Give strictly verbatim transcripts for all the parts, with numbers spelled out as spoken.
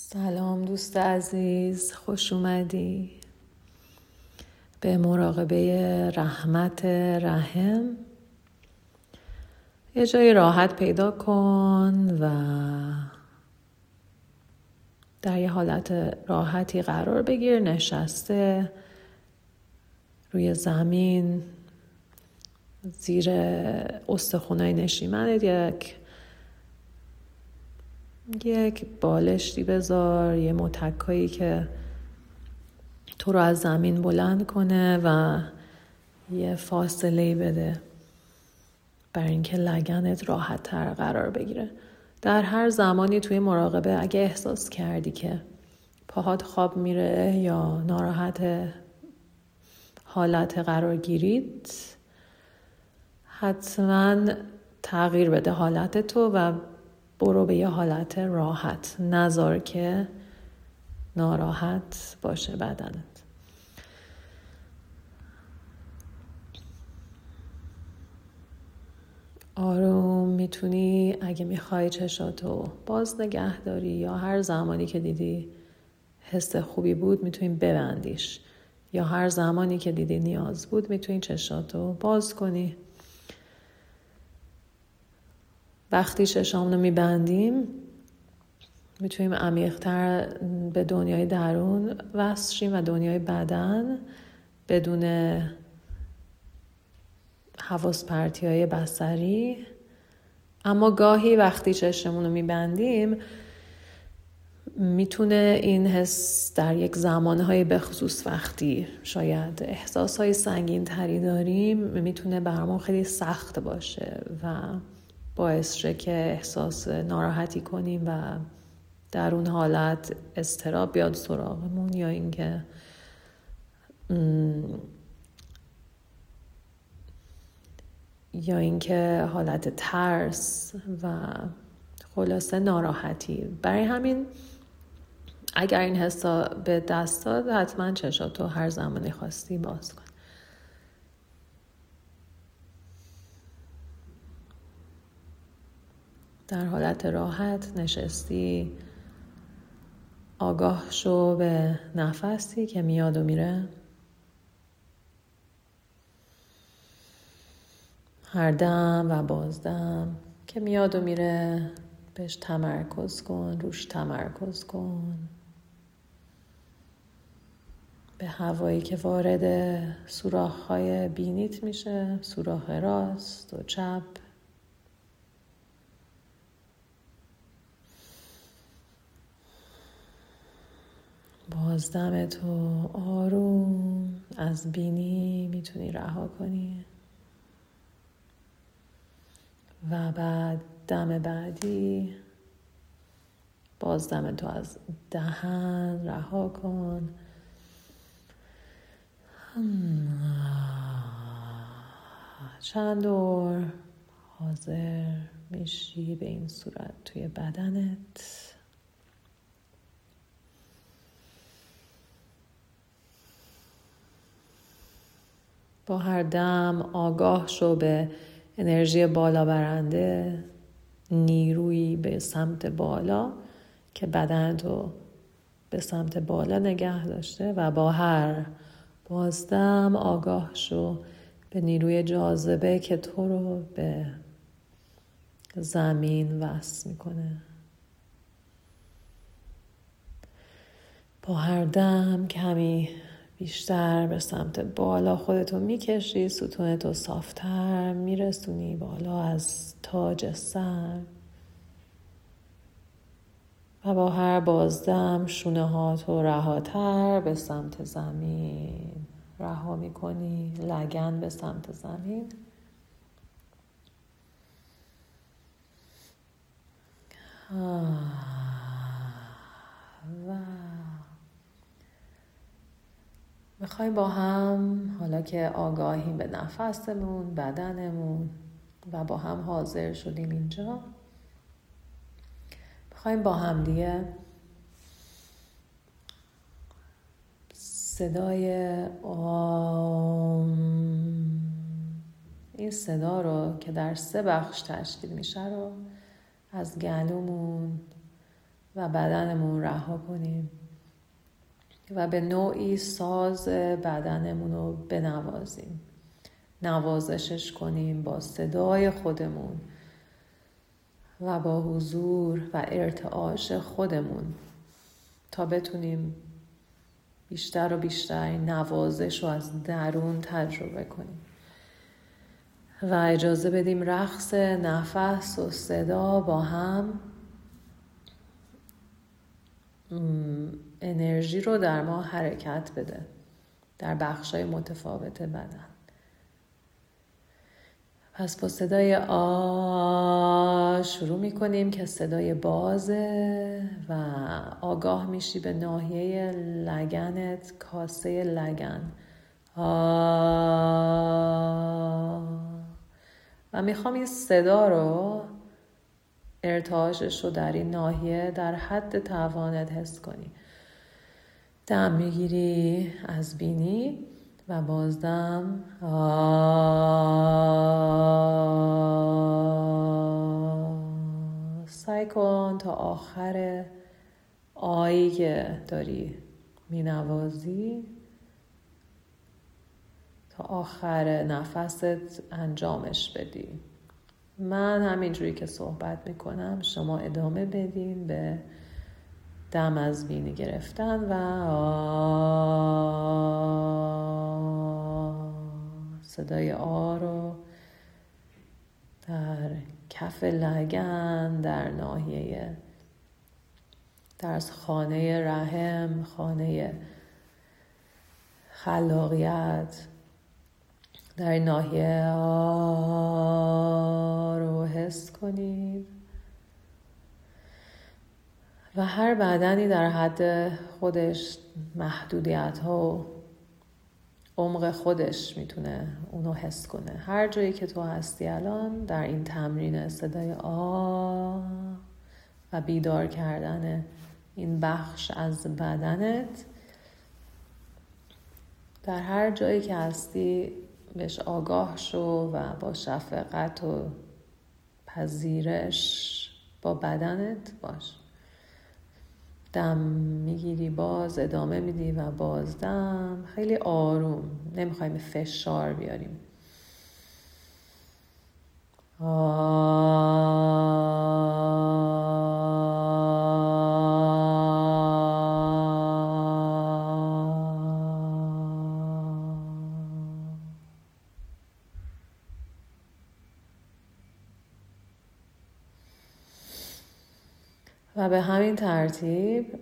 سلام دوست عزیز، خوش اومدی به مراقبه رحمت رحم. یه جای راحت پیدا کن و در یه حالت راحتی قرار بگیر. نشسته روی زمین زیر استخونای نشیمنت یک یک بالشتی بذار، یه متکایی که تو رو از زمین بلند کنه و یه فاصله بده برای اینکه لگنت راحت تر قرار بگیره. در هر زمانی توی مراقبه اگه احساس کردی که پاهات خواب میره یا ناراحت حالت قرار گیرید، حتما تغییر بده حالت تو و برو به یه حالت راحت. نذار که ناراحت باشه بدنت. آروم میتونی اگه میخوای چشاتو باز نگه داری یا هر زمانی که دیدی حس خوبی بود میتونی ببندیش، یا هر زمانی که دیدی نیاز بود میتونی چشاتو باز کنی. وقتی چشامونو میبندیم میتونیم عمیق‌تر به دنیای درون وصل شیم و دنیای بدن بدون حواس پرتی‌های بصری. اما گاهی وقتی چشمونو میبندیم میتونه این حس در یک زمانهای بخصوص وقتی شاید احساسهای سنگین تری داریم میتونه برامون خیلی سخت باشه و باعث شه که احساس ناراحتی کنیم و در اون حالت اضطراب بیاد سراغمون، یا اینکه یا اینکه حالت ترس و خلاصه ناراحتی. برای همین اگر این حسا به دست داد حتما چشاتو هر زمانی خواستی باز کن. در حالت راحت نشستی، آگاه شو به نفسی که میاد و میره. هر دم و بازدم که میاد و میره بهش تمرکز کن، روش تمرکز کن. به هوایی که وارد سوراخ‌های بینیت میشه، سوراخ راست و چپ. بازدمتو آروم از بینی میتونی رها کنی و بعد دم بعدی بازدمتو از دهن رها کن. چند دور حاضر میشی به این صورت توی بدنت. با هر دم آگاه شو به انرژی بالا برنده، نیرویی به سمت بالا که بدنتو به سمت بالا نگه داشته، و با هر بازدم آگاه شو به نیروی جاذبه که تو رو به زمین وصل میکنه. با هر دم کمی بیشتر به سمت بالا خودتو میکشی، ستونتو صافتر میرسونی بالا از تاج سر، و با هر بازدم شونه هاتو رهاتر به سمت زمین رها میکنی، لگن به سمت زمین. و میخوایم با هم، حالا که آگاهیم به نفسمون، بدنمون و با هم حاضر شدیم اینجا، میخوایم با هم دیگه صدای آم، این صدا رو که در سه بخش تشکیل میشه رو از گلومون و بدنمون رها کنیم و به نوعی ساز بدنمون رو بنوازیم، نوازشش کنیم با صدای خودمون و با حضور و ارتعاش خودمون تا بتونیم بیشتر و بیشتر این نوازش رو از درون تجربه کنیم و اجازه بدیم رقص نفس و صدا با هم انرژی رو در ما حرکت بده در بخشای متفاوت بدن. پس با صدای آ شروع میکنیم که صدای بازه و آگاه میشی به ناحیه لگنت، کاسه لگن. آ و میخوام این صدا رو، ارتعاشش رو در این ناحیه در حد توانت حس کنی. دم میگیری از بینی و بازدم سعی کن تا آخر آیی که داری مینوازی تا آخر نفست انجامش بدی. من همینجوری که صحبت میکنم شما ادامه بدین به دم از بینی گرفتن و آ. صدای آ رو در کف لگن، در ناحیه، در خانه رحم، خانه خلاقیت، در ناحیه آ رو حس کنید و هر بدنی در حد خودش محدودیت ها و عمق خودش میتونه اونو حس کنه. هر جایی که تو هستی الان در این تمرین صدای آ و بیدار کردن این بخش از بدنت، در هر جایی که هستی بهش آگاه شو و با شفقت و پذیرش با بدنت باش. دم میگیری، باز ادامه میدی و بازدم، خیلی آروم، نمیخوایم فشار بیاریم. و به همین ترتیب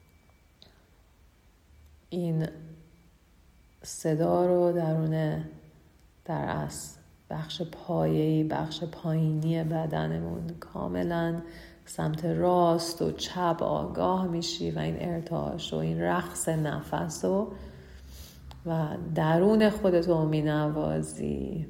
این صدا رو درون در اصل بخش پایه‌ای، بخش پایینی بدنمون کاملا سمت راست و چپ آگاه میشی و این ارتعاش و این رقص نفس و و درون خودتو مینوازی.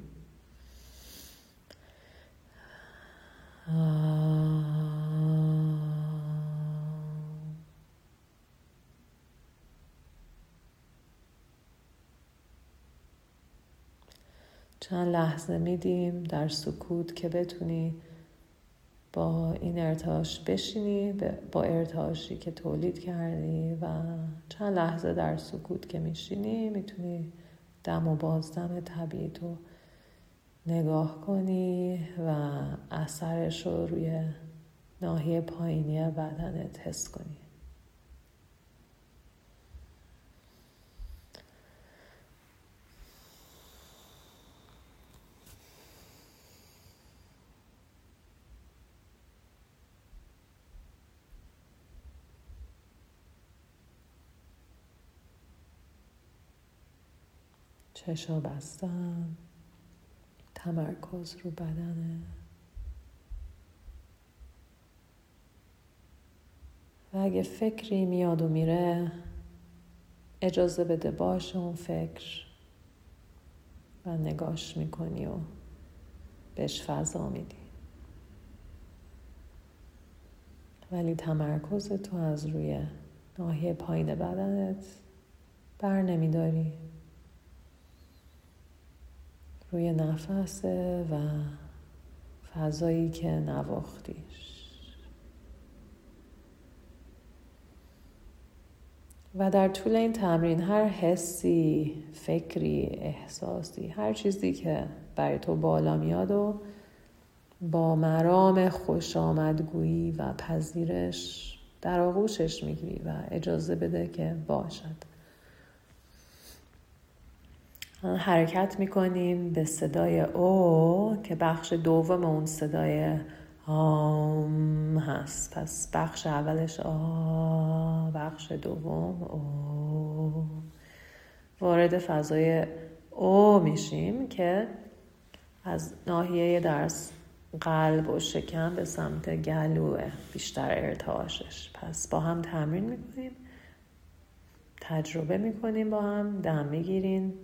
چند لحظه میدیم در سکوت که بتونی با این ارتعاش بشینی، با ارتعاشی که تولید کردی، و چند لحظه در سکوت که میشینی میتونی دم و بازدم طبیعی تو نگاه کنی و اثرش رو روی ناحیه پایینی بدنت حس کنی. چشا بستن، تمرکز رو بدنه و اگه فکری میاد و میره اجازه بده باشه اون فکر و نگاش میکنی و بهش فضا میدی، ولی تمرکز تو از روی ناحیه پایین بدنت بر نمیداری، روی نفسه و فضایی که نواختیش. و در طول این تمرین هر حسی، فکری، احساسی، هر چیزی که برای تو بالا میاد و با مرام خوش آمدگویی و پذیرش در آغوشش میگیری و اجازه بده که باشد. حرکت میکنیم به صدای او که بخش دوم اون صدای آم هست. پس بخش اولش آ، بخش دوم او. وارد فضای او میشیم که از ناحیه درس قلب و شکم به سمت گلوه بیشتر ارتعاشش. پس با هم تمرین میکنیم، تجربه میکنیم، با هم دم میگیرین.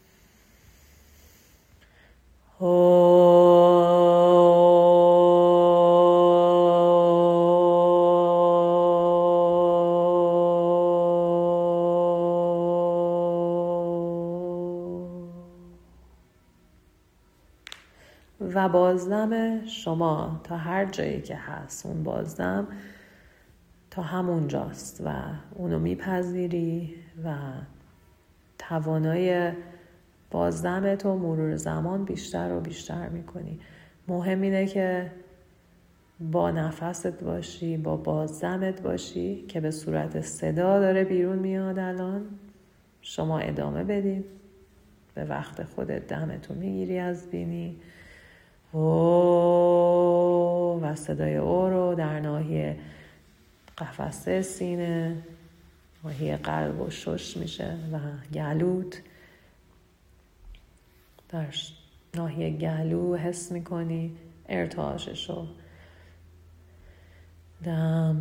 و بازدم شما تا هر جایی که هست، اون بازدم تا همون جاست و اونو میپذیری و توانای بازدم تو مرور زمان بیشتر و بیشتر میکنی. مهم اینه که با نفست باشی، با بازدمت باشی که به صورت صدا داره بیرون میاد. الان شما ادامه بدید، به وقت خودت دمتو میگیری از بینی او و صدای او رو در ناحیه قفسه سینه، ناحیه قلب و شش میشه و گلوت، در ناحیه گلو حس میکنی ارتعاششو. دم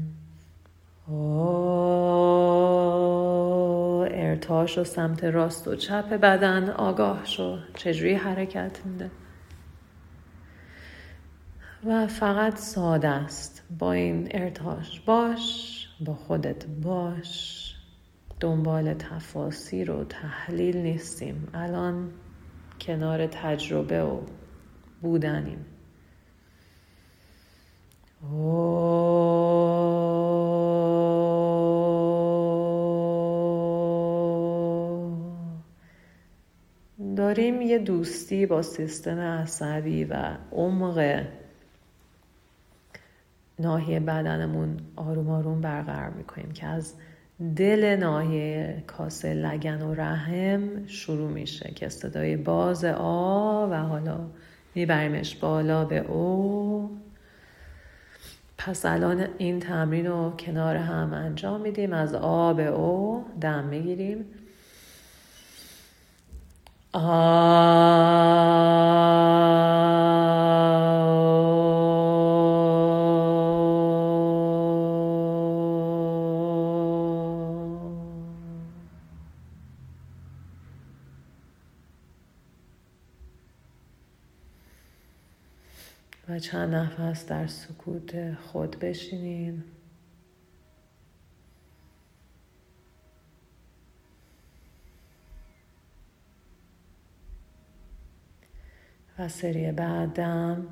او، ارتعاش و سمت راست و چپ بدن آگاه شو چجوری حرکت میده و فقط ساده است. با این ارتعاش باش، با خودت باش، دنبال تفاسیر و تحلیل نیستیم. الان کنار تجربه و بودنیم. داریم یه دوستی با سیستم عصبی و عمق ناحیه بدنمون آروم آروم برقرار میکنیم که از دل ناحیه کاسه لگن و رحم شروع میشه که صدای باز آ و حالا میبریمش بالا به او. پس الان این تمرین رو کنار هم انجام میدیم. از آ به او دم میگیریم. و چند نفس در سکوت خود بشینین. و سری بعدم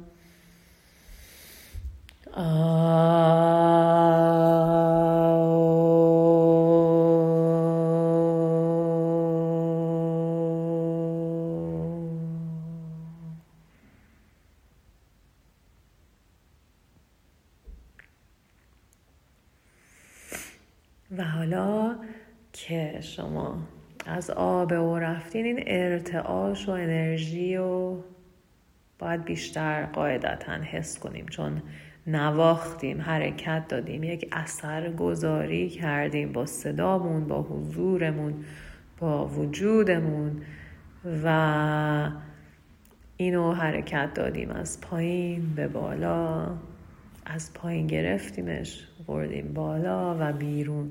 و حالا که شما از آب او رفتین، این ارتعاش و انرژی رو باید بیشتر قاعدتاً حس کنیم، چون نواختیم، حرکت دادیم، یک اثر گذاری کردیم با صدامون، با حضورمون، با وجودمون و اینو حرکت دادیم از پایین به بالا، از پایین گرفتیمش بردیم بالا و بیرون.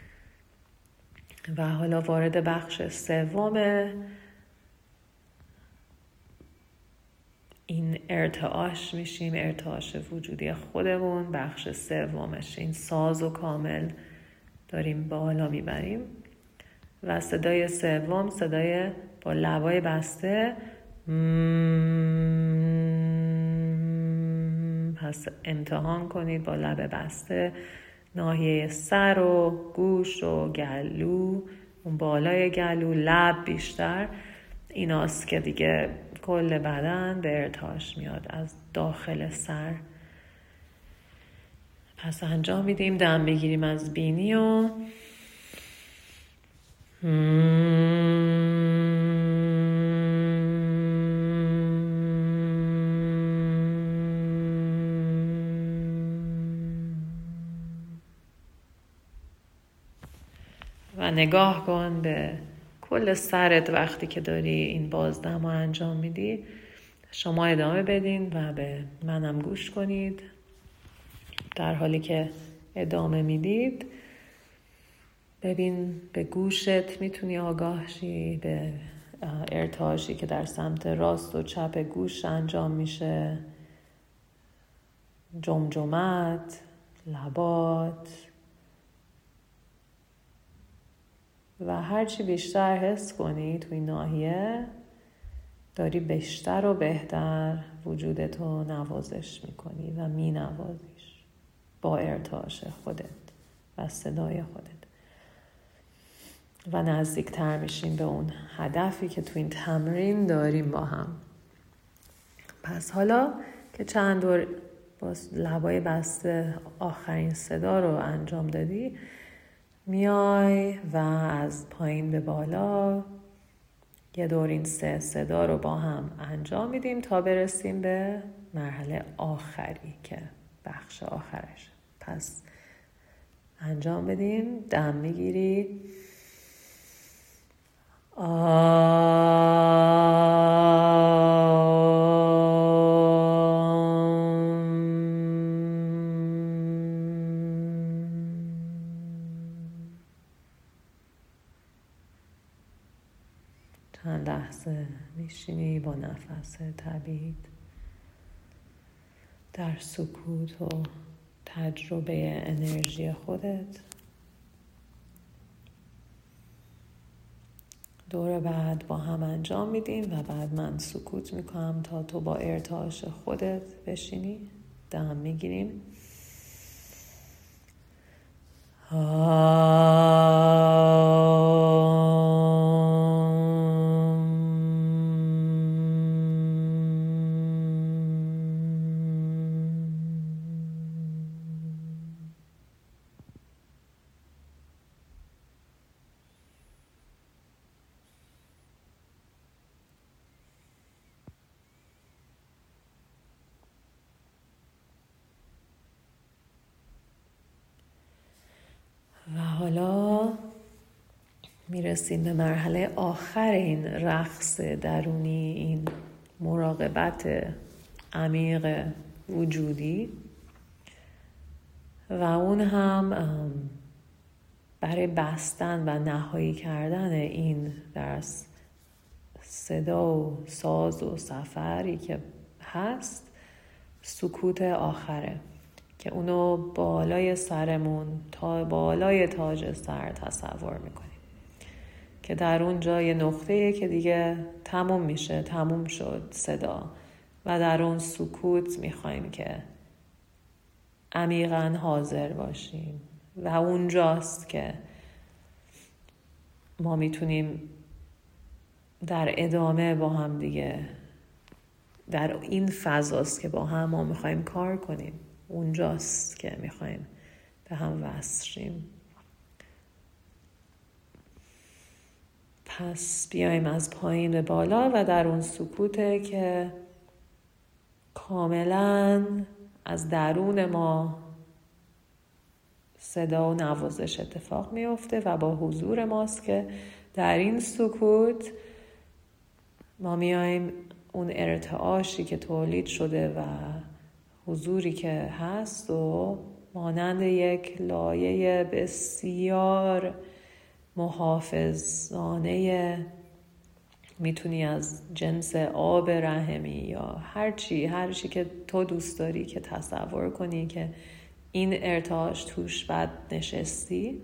و حالا وارد بخش سوم این ارتعاش میشیم، ارتعاش وجودی خودمون. بخش سومش این ساز و کامل داریم بالا میبریم و صدای سوم صدای با لبای بسته. پس امتحان کنید با لب بسته ناحیه سر و گوش و گلو، اون بالای گلو، لب بیشتر، ایناست که دیگه کل بدن به ارتعاش میاد از داخل سر. پس انجام میدیم. دم بگیریم از بینی و و نگاه کن به کل سرت وقتی که داری این بازدم رو انجام میدی. شما ادامه بدین و به منم گوش کنید. در حالی که ادامه میدید ببین به گوشت میتونی آگاه شی، به ارتعاشی که در سمت راست و چپ گوش انجام میشه، جمجمت، لبات، و هرچی بیشتر حس کنی تو این ناحیه داری بیشتر و بهتر وجودتو نوازش میکنی و مینوازیش با ارتعاش خودت و صدای خودت و نزدیکتر میشیم به اون هدفی که تو این تمرین داریم با هم. پس حالا که چند دور با لبای بسته آخرین صدا رو انجام دادی، میای و از پایین به بالا یه دور این سه صدا رو با هم انجام میدیم تا برسیم به مرحله آخری که بخش آخرش. پس انجام بدیم. دم میگیری. چند لحظه میشینی با نفس طبیعی در سکوت و تجربه انرژی خودت. دور بعد با هم انجام میدیم و بعد من سکوت میکنم تا تو با ارتعاش خودت بشینی. دم میگیریم. و حالا میرسیم به مرحله آخر این رقص درونی، این مراقبت عمیق وجودی، و اون هم برای بستن و نهایی کردن این در صدا و ساز و سفری که هست سکوت آخره که اونو بالای سرمون تا بالای تاج سر تصور میکنیم که در اونجا یه نقطه‌ایه که دیگه تموم میشه، تموم شد صدا، و در اون سکوت میخوایم که عمیقاً حاضر باشیم و اونجاست که ما میتونیم در ادامه با هم دیگه، در این فضاست که با هم ما میخوایم کار کنیم، اونجاست که میخوایم به هم وصل شیم. پس بیایم از پایین به بالا و در اون سکوته که کاملا از درون ما صدا و نوازش اتفاق میفته و با حضور ماست که در این سکوت ما میایم اون ارتعاشی که تولید شده و حضوری که هست و مانند یک لایه بسیار محافظانه، میتونی از جنس آب رحمی یا هر چی هر چی که تو دوست داری که تصور کنی که این ارتعاش توش بد نشستی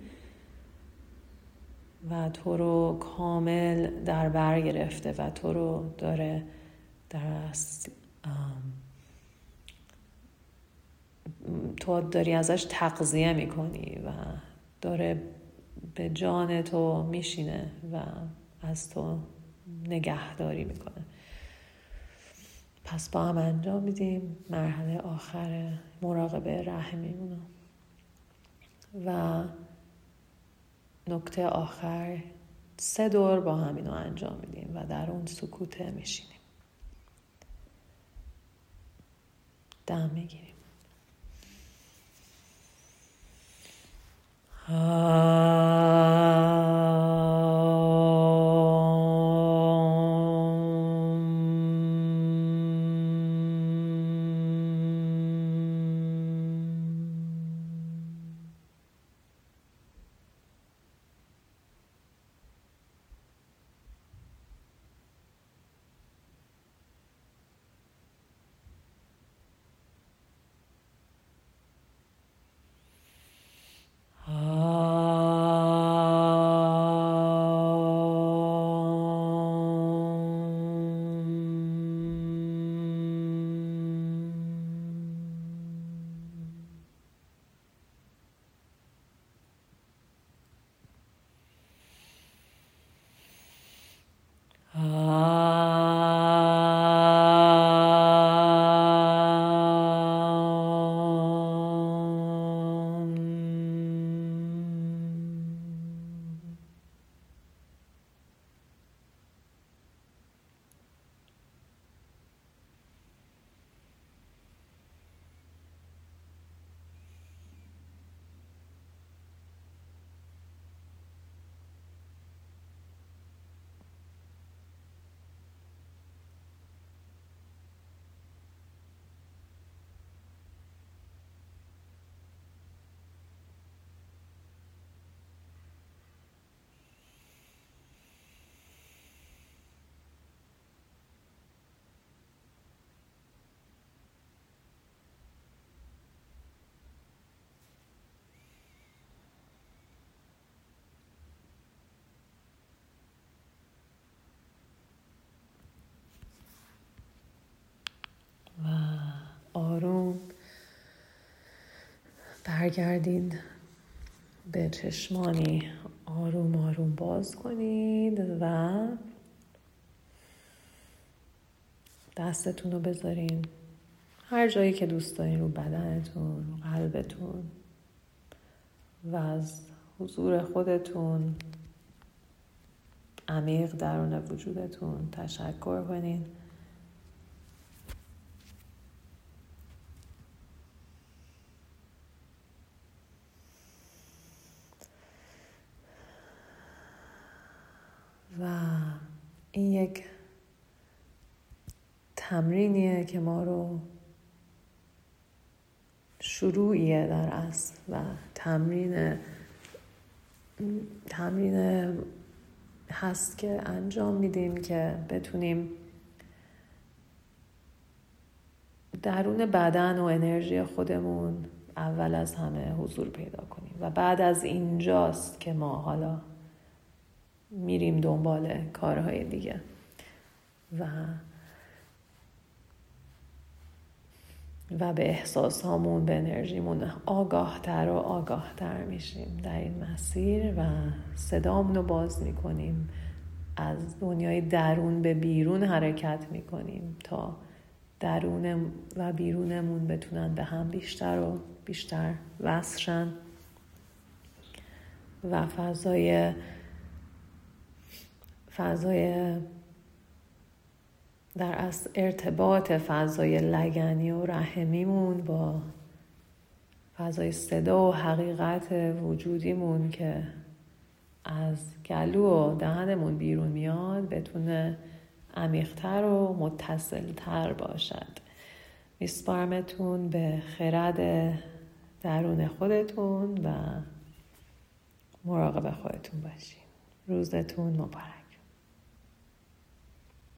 و تو رو کامل در بر گرفته و تو رو داره در تو داری ازش تغذیه میکنی و داره به جان تو میشینه و از تو نگهداری میکنه. پس با هم انجام میدیم مرحله آخر مراقبه رحمیمونو و نکته آخر سه دور با هم اینو انجام میدیم و در اون سکوته میشینیم. دم میگیریم. و آروم برگردید به چشمانی آروم آروم باز کنید و دستتون رو بذارین هر جایی که دوست دارین، رو بدنتون، رو قلبتون و از حضور خودتون عمیق درون وجودتون تشکر کنین. و این یک تمرینیه که ما رو شروعیه در اصل و تمرین تمرین هست که انجام میدیم که بتونیم درون بدن و انرژی خودمون اول از همه حضور پیدا کنیم و بعد از اینجاست که ما حالا میریم دنبال کارهای دیگه و و به احساس هامون، به انرژیمون آگاه تر و آگاه تر میشیم در این مسیر و صدامون رو باز میکنیم، از دنیای درون به بیرون حرکت میکنیم تا درون و بیرونمون بتونن به هم بیشتر و بیشتر وصل شن و فضای فضای در اصل ارتباط فضای لگنی و رحمیمون با فضای صدا و حقیقت وجودیمون که از گلو و دهنمون بیرون میاد بتونه عمیق‌تر و متصل‌تر باشد. میسپارمتون به خرد درون خودتون و مراقب خودتون باشین. روزتون مبارک.